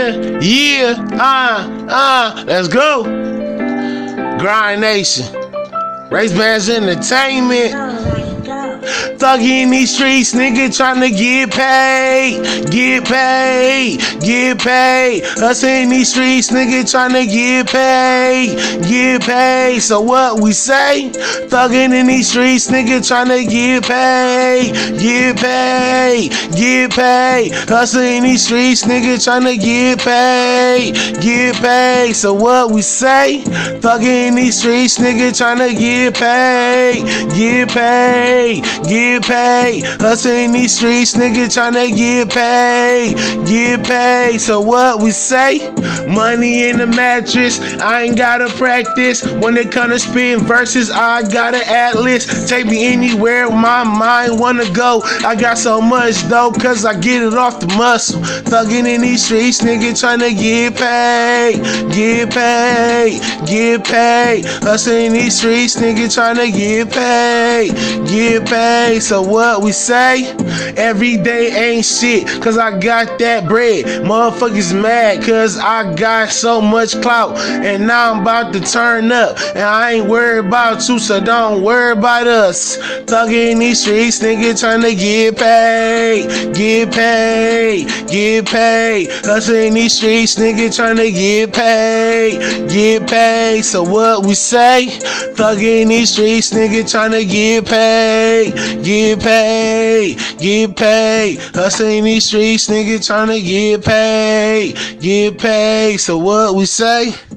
let's go. Grind Nation, Race Bands Entertainment. Thugging in these streets, nigga, tryna get paid. Us in these streets, nigga, tryna get paid. So what we say? Thugging in these streets, nigga, tryna get paid. Us in these streets, nigga, tryna get paid. So what we say? Thugging in these streets, nigga, tryna get paid. Us in these streets, nigga, tryna get paid. So what we say? Money in the mattress, I ain't gotta practice. When it come to spitting verses, I got an atlas. Take me anywhere my mind wanna go. I got so much dough, cause I get it off the muscle. Thugging in these streets, nigga, tryna get paid. Us in these streets, nigga, tryna get paid. So what we say? Every day ain't shit, cause I got that bread. Motherfuckers mad, cause I got so much clout. And now I'm about to turn up, and I ain't worried about you, so don't worry about us. Thugging in these streets, nigga, tryna get paid. Us in these streets, nigga, tryna get paid. So what we say? Thugging in these streets, nigga, tryna get paid. Us in these streets, nigga, tryna get paid. So what we say?